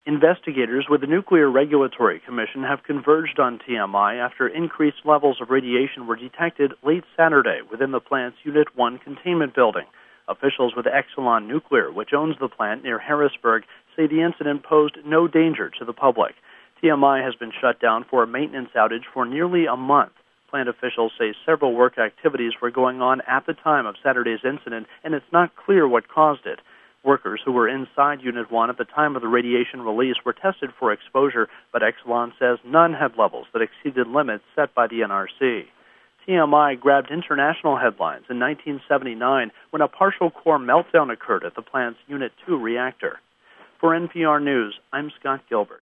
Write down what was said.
Investigators with the Nuclear Regulatory Commission have converged on TMI after increased levels of radiation were detected late Saturday within the plant's Unit 1 containment building. Officials with Exelon Nuclear, which owns the plant near Harrisburg, say the incident posed no danger to the public. TMI has been shut down for a maintenance outage for nearly a month. Plant officials say several work activities were going on at the time of Saturday's incident, and it's not clear what caused it. Workers who were inside Unit 1 at the time of the radiation release were tested for exposure, but Exelon says none had levels that exceeded limits set by the NRC. TMI grabbed international headlines in 1979 when a partial core meltdown occurred at the plant's Unit 2 reactor. For NPR News, I'm Scott Gilbert.